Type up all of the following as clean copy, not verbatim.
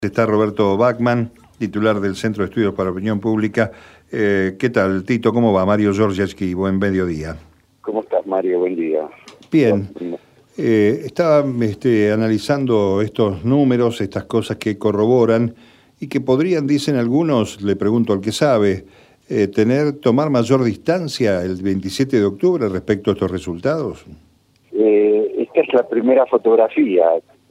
Está Roberto Bachmann, titular del Centro de Estudios para Opinión Pública. ¿Qué tal, Tito? ¿Cómo va? Mario Georgievski, buen mediodía. ¿Cómo estás, Mario? Buen día. Bien. Estaba analizando estos números, estas cosas que corroboran y que podrían, dicen algunos, le pregunto al que sabe, tomar mayor distancia el 27 de octubre respecto a estos resultados. Esta es la primera fotografía.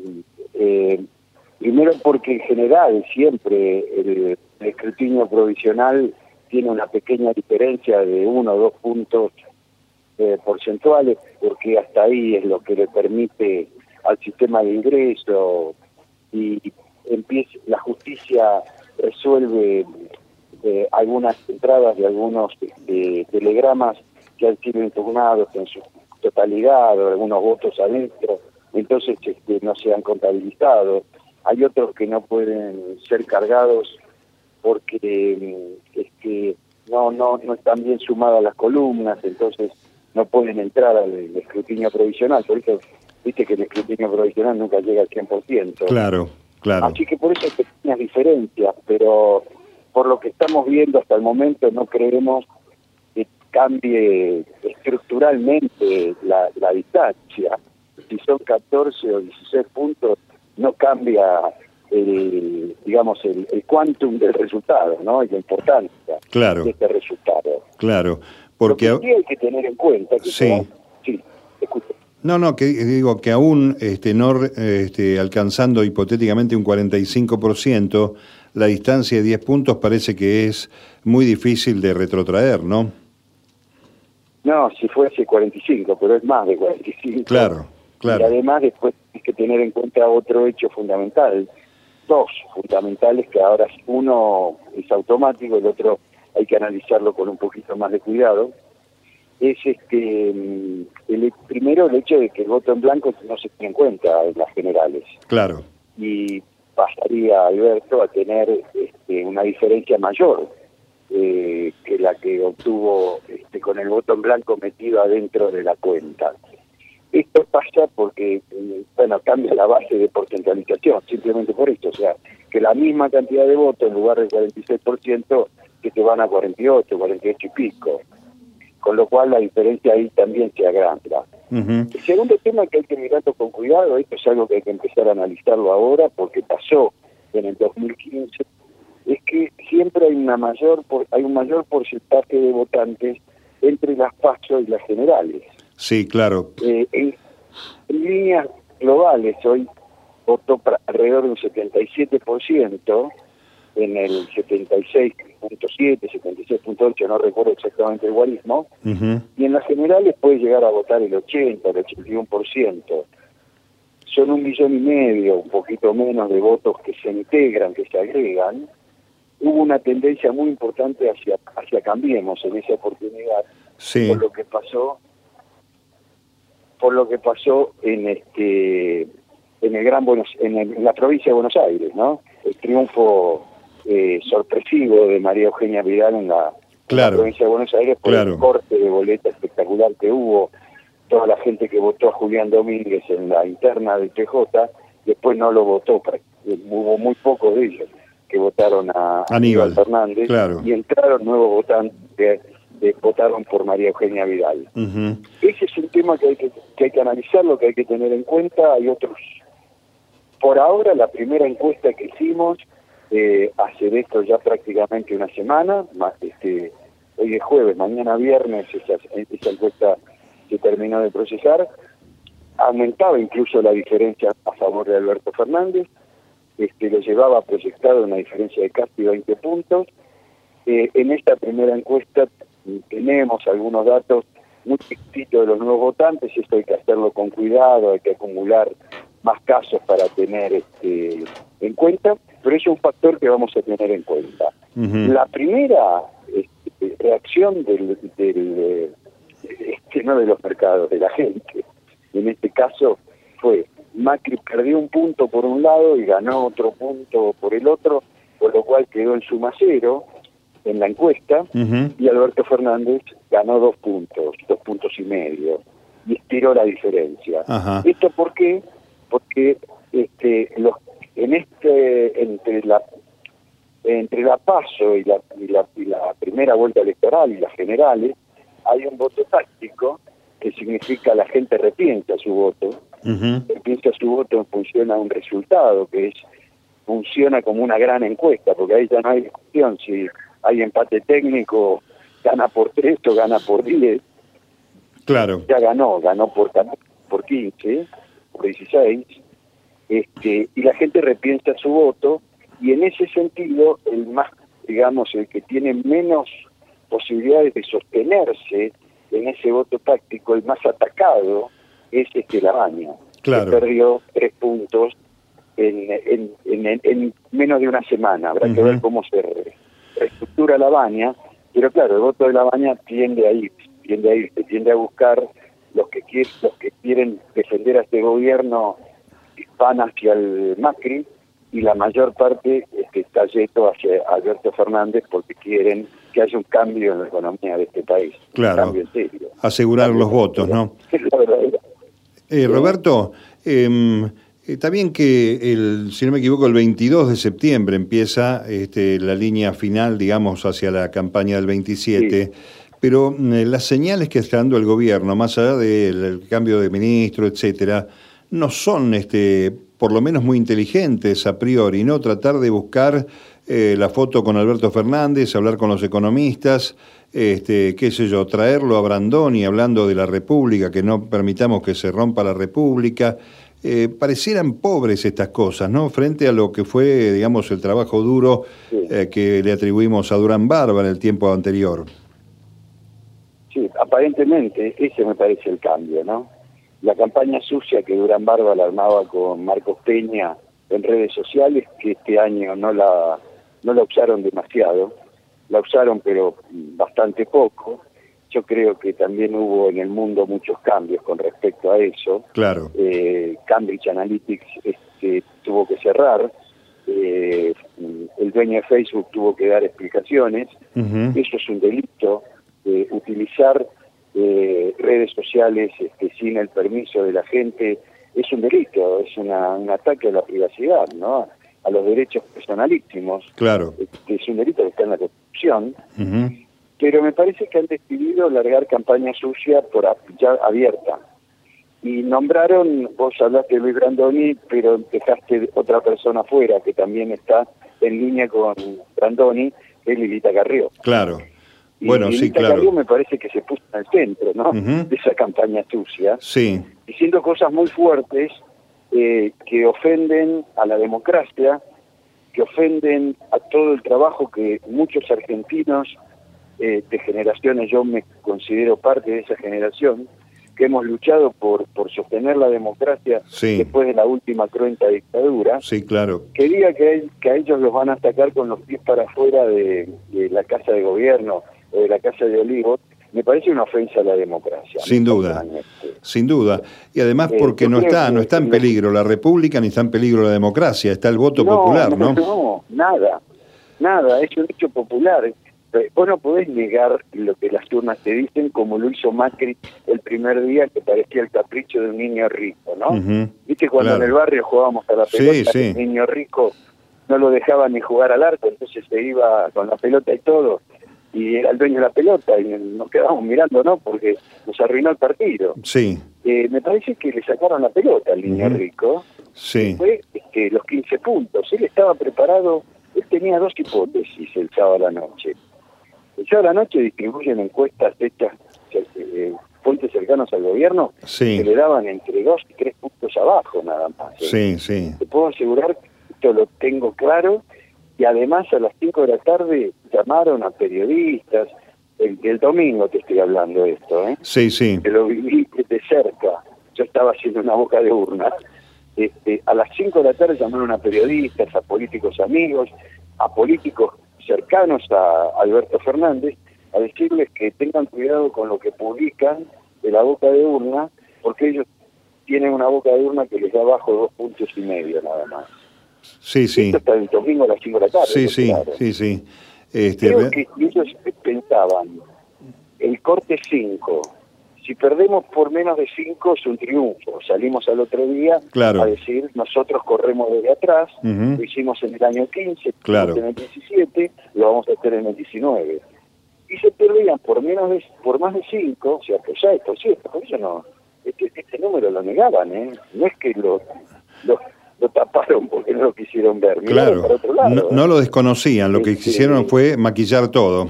Primero porque en general siempre el escrutinio provisional tiene una pequeña diferencia de 1 o 2 puntos porcentuales, porque hasta ahí es lo que le permite al sistema de ingreso y la justicia resuelve algunas entradas de algunos telegramas que han sido impugnados en su totalidad o algunos votos adentro, entonces no se han contabilizado. Hay otros que no pueden ser cargados porque no están bien sumadas las columnas, entonces no pueden entrar al escrutinio provisional. Por eso, viste que el escrutinio provisional nunca llega al 100%. Claro. Así que por eso hay pequeñas diferencias, pero por lo que estamos viendo hasta el momento no creemos que cambie estructuralmente la distancia. Si son 14 o 16 puntos, no cambia el quantum del resultado, ¿no? Y la importancia de este resultado. Claro, porque lo que sí hay que tener en cuenta que sí, escucho. Que digo que aún alcanzando hipotéticamente un 45%, la distancia de 10 puntos parece que es muy difícil de retrotraer, ¿no? No, si fuese 45, pero es más de 45. Claro. Y además después hay que tener en cuenta otro hecho fundamental, dos fundamentales, que ahora uno es automático, el otro hay que analizarlo con un poquito más de cuidado. Es primero el hecho de que el voto en blanco no se tiene en cuenta en las generales. Claro. Y pasaría Alberto a tener una diferencia mayor que la que obtuvo con el voto en blanco metido adentro de la cuenta. Esto pasa porque, cambia la base de porcentualización, simplemente por esto. O sea, que la misma cantidad de votos, en lugar del 46%, que te van a 48 y pico. Con lo cual la diferencia ahí también se agranda. Uh-huh. El segundo tema que hay que mirarlo con cuidado, esto es algo que hay que empezar a analizarlo ahora, porque pasó en el 2015, es que siempre hay un mayor porcentaje de votantes entre las PASO y las generales. Sí, claro. En líneas globales hoy votó alrededor de un 77%, en el 76.7, 76.8, no recuerdo exactamente el guarismo, uh-huh. Y en las generales puede llegar a votar el 80, el 81%. Son 1,5 millones, un poquito menos de votos que se integran, que se agregan. Hubo una tendencia muy importante hacia Cambiemos en esa oportunidad, sí. por lo que pasó en la provincia de Buenos Aires, ¿no? El triunfo sorpresivo de María Eugenia Vidal en la provincia de Buenos Aires por el corte de boleta espectacular que hubo. Toda la gente que votó a Julián Domínguez en la interna del PJ después no lo votó, hubo muy pocos de ellos que votaron a Aníbal Fernández, y entraron nuevos votantes que votaron por María Eugenia Vidal. Uh-huh. Ese es un tema que hay que analizarlo, que hay que tener en cuenta. Hay otros. Por ahora, la primera encuesta que hicimos hace de esto ya prácticamente una semana, hoy es jueves, mañana viernes esa encuesta se terminó de procesar, aumentaba incluso la diferencia a favor de Alberto Fernández, lo llevaba proyectado una diferencia de casi 20 puntos. En esta primera encuesta tenemos algunos datos muy chiquititos de los nuevos votantes, esto hay que hacerlo con cuidado, hay que acumular más casos para tener en cuenta, pero es un factor que vamos a tener en cuenta. Uh-huh. La primera reacción no de los mercados, de la gente, en este caso fue Macri perdió un punto por un lado y ganó otro punto por el otro, por lo cual quedó en suma cero en la encuesta, uh-huh. Y Alberto Fernández ganó 2 puntos y medio, y estiró la diferencia. Uh-huh. ¿Esto por qué? Porque entre la PASO y la primera vuelta electoral y las generales, hay un voto táctico, que significa la gente repiensa su voto, repiensa su voto en función a un resultado, funciona como una gran encuesta, porque ahí ya no hay discusión si hay empate técnico, gana por 3 o gana por 10. Claro. Ya ganó por 15, por 16, y la gente repiensa su voto, y en ese sentido, el que tiene menos posibilidades de sostenerse en ese voto táctico, el más atacado, es Lavagna, claro, que perdió 3 puntos en menos de una semana. Habrá que ver cómo se reestructura Lavagna, pero claro, el voto de Lavagna tiende a buscar los que quieren defender a este gobierno, van hacia el Macri, y la mayor parte está yendo hacia Alberto Fernández porque quieren que haya un cambio en la economía de este país. Claro, un cambio en serio. Asegurar los votos, ¿no? Es la verdadera. Roberto, está bien que, si no me equivoco, el 22 de septiembre empieza la línea final, digamos, hacia la campaña del 27, sí. Pero las señales que está dando el gobierno, más allá del cambio de ministro, etcétera, no son, por lo menos muy inteligentes a priori, ¿no? Tratar de buscar la foto con Alberto Fernández, hablar con los economistas, qué sé yo, traerlo a Brandoni hablando de la República, que no permitamos que se rompa la República. Parecieran pobres estas cosas, ¿no? Frente a lo que fue, digamos, el trabajo duro que le atribuimos a Durán Barba en el tiempo anterior. Sí, aparentemente ese me parece el cambio, ¿no? La campaña sucia que Durán Barba la armaba con Marcos Peña en redes sociales, que este año no la usaron demasiado, la usaron pero bastante poco. Yo creo que también hubo en el mundo muchos cambios con respecto a eso. Claro. Cambridge Analytics tuvo que cerrar, el dueño de Facebook tuvo que dar explicaciones. Eso es un delito, utilizar redes sociales sin el permiso de la gente es un delito, es un ataque a la privacidad, ¿no? A los derechos personalísimos. Claro. Es un delito que está en la Constitución. Pero me parece que han decidido largar campaña sucia ya abierta. Y nombraron, vos hablaste de Luis Brandoni, pero dejaste otra persona afuera que también está en línea con Brandoni, que es Lilita Carrió. Claro. Y bueno, Lilita sí, claro. Carrió me parece que se puso en el centro, ¿no? De esa campaña sucia. Sí. Diciendo cosas muy fuertes que ofenden a la democracia, que ofenden a todo el trabajo que muchos argentinos de generaciones, yo me considero parte de esa generación, que hemos luchado por sostener la democracia después de la última cruenta dictadura. Sí, claro. Que diga que a ellos los van a sacar con los pies para afuera de la Casa de Gobierno o de la Casa de Olivos, me parece una ofensa a la democracia. Sin duda, sin duda. Y además porque no está en peligro la República ni está en peligro la democracia, está el voto popular, ¿no? No, nada, es un hecho popular. Vos no podés negar lo que las urnas te dicen, como lo hizo Macri el primer día, que parecía el capricho de un niño rico, ¿no? Viste cuando en el barrio jugábamos a la pelota, el niño rico no lo dejaba ni jugar al arco, entonces se iba con la pelota y todo, y era el dueño de la pelota, y nos quedábamos mirando, ¿no? Porque nos arruinó el partido. Sí. Me parece que le sacaron la pelota al niño rico. Sí. Fue los 15 puntos. Él estaba preparado, él tenía 2 hipótesis el sábado a la noche. El sábado a la noche distribuyen encuestas hechas fuentes cercanos al gobierno que le daban entre 2 y 3 puntos abajo nada más. Sí. Te puedo asegurar que esto lo tengo claro, y además a las 5 de la tarde llamaron a periodistas, el domingo te estoy hablando de esto, Sí. Que lo viví de cerca, yo estaba haciendo una boca de urna. A las 5 de la tarde llamaron a periodistas, a políticos amigos, a políticos cercanos a Alberto Fernández, a decirles que tengan cuidado con lo que publican de la boca de urna, porque ellos tienen una boca de urna que les da abajo 2,5 puntos nada más. Sí. Esto está el domingo a las 5 de la tarde. Sí. Creo que ellos pensaban, el corte 5, Si perdemos por menos de 5 es un triunfo. Salimos al otro día Claro. a decir, nosotros corremos desde atrás, Ujú. lo hicimos en el año 15, Claro. en el 17, lo vamos a hacer en el 19. Y se perdían por más de 5, o sea, pues ya esto, sí, por eso no, este número lo negaban, no es que lo taparon porque no lo quisieron ver, miraron Claro, para otro lado. no lo desconocían, lo que hicieron fue maquillar todo.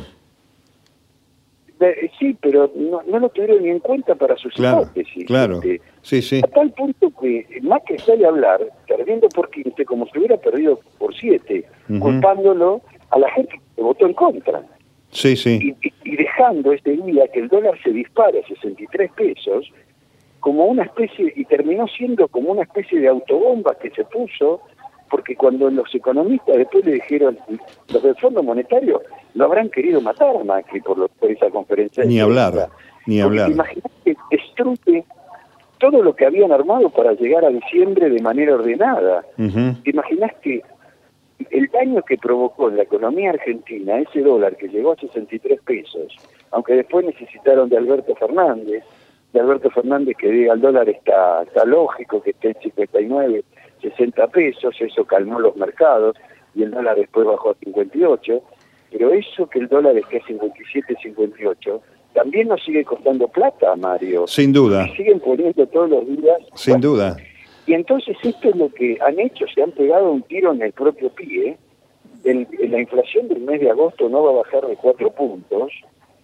Sí, pero no lo tuvieron ni en cuenta para sus hipótesis. Claro, sí, sí. A tal punto que Macri sale a hablar, perdiendo por 15, como si hubiera perdido por 7, culpándolo a la gente que votó en contra. Sí, sí. Y dejando este día que el dólar se dispara a 63 pesos, como una especie, y terminó siendo como una especie de autobomba que se puso, porque cuando los economistas después le dijeron, los del Fondo Monetario lo habrán querido matar a Macri por esa conferencia. Ni hablar, ni hablar. Te imaginas que destruye todo lo que habían armado para llegar a diciembre de manera ordenada. Te imaginas que el daño que provocó en la economía argentina, ese dólar que llegó a 63 pesos, aunque después necesitaron de Alberto Fernández que diga el dólar está lógico, que esté en 59, 60 pesos, eso calmó los mercados y el dólar después bajó a 58, pero eso que el dólar esté a 57, 58, también nos sigue costando plata, Mario. Sin duda. Y siguen poniendo todos los días. Sin duda. Y entonces esto es lo que han hecho, se han pegado un tiro en el propio pie. La inflación del mes de agosto no va a bajar de 4 puntos,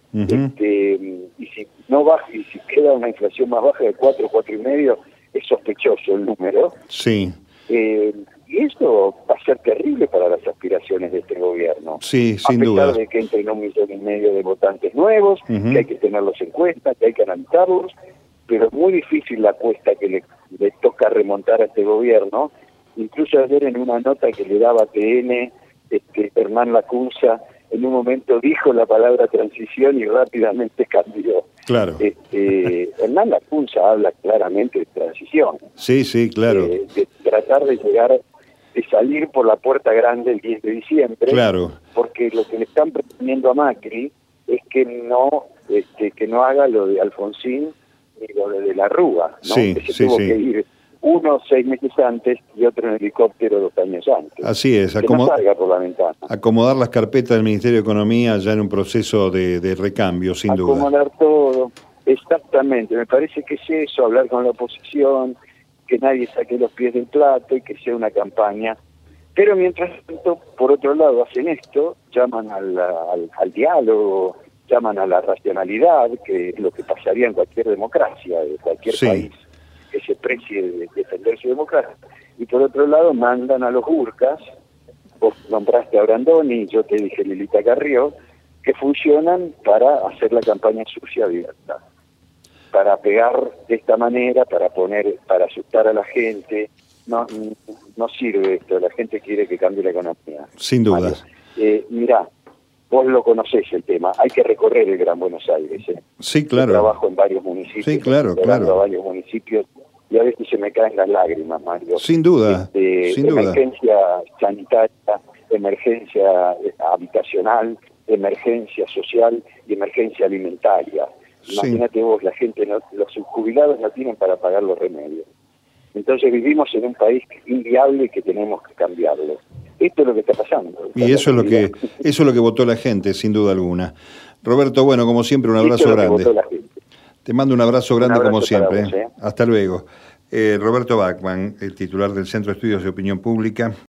y si no baja, y si queda una inflación más baja de 4, 4,5, es sospechoso el número. Sí. Y eso va a ser terrible para las aspiraciones de este gobierno. Sí, sin duda. A pesar de que entren 1,5 millones de votantes nuevos, que hay que tenerlos en cuenta, que hay que analizarlos, pero es muy difícil la apuesta que le toca remontar a este gobierno. Incluso ayer en una nota que le daba TN, Hernán Lacunza en un momento dijo la palabra transición y rápidamente cambió. Claro. Hernán Lacunza habla claramente de transición. Sí, sí, claro. De tratar de llegar, de salir por la puerta grande el 10 de diciembre. Claro. Porque lo que le están proponiendo a Macri es que no haga lo de Alfonsín ni lo de la Rúa, ¿no? Sí, que se tuvo que ir uno 6 meses antes y otro en helicóptero 2 años antes. Así es, que no salga por la ventana. Acomodar las carpetas del Ministerio de Economía ya en un proceso de recambio, sin duda. Acomodar todo, exactamente. Me parece que es eso, hablar con la oposición, que nadie saque los pies del plato y que sea una campaña. Pero mientras tanto, por otro lado, hacen esto, llaman al diálogo, llaman a la racionalidad, que es lo que pasaría en cualquier democracia, de cualquier país que se precie de defender su democracia, y por otro lado mandan a los Gurkas, vos nombraste a Brandoni, yo te dije Lilita Carrió, que funcionan para hacer la campaña sucia abierta, para pegar de esta manera, para asustar a la gente. No sirve esto, la gente quiere que cambie la economía. Sin duda. Mirá, vos lo conocés el tema, hay que recorrer el Gran Buenos Aires. Sí, claro. Yo trabajo en varios municipios. Sí, claro, a varios municipios, y a veces se me caen las lágrimas, Mario. Sin duda, sin duda. Emergencia sanitaria, emergencia habitacional, emergencia social y emergencia alimentaria. Imagínate vos, la gente, los jubilados no tienen para pagar los remedios. Entonces vivimos en un país inviable y que tenemos que cambiarlo. Esto es lo que está pasando. Y eso es lo que votó la gente, sin duda alguna. Roberto, bueno, como siempre, un abrazo grande. Te mando un abrazo grande como siempre. Vos, Hasta luego. Roberto Bachmann, el titular del Centro de Estudios de Opinión Pública.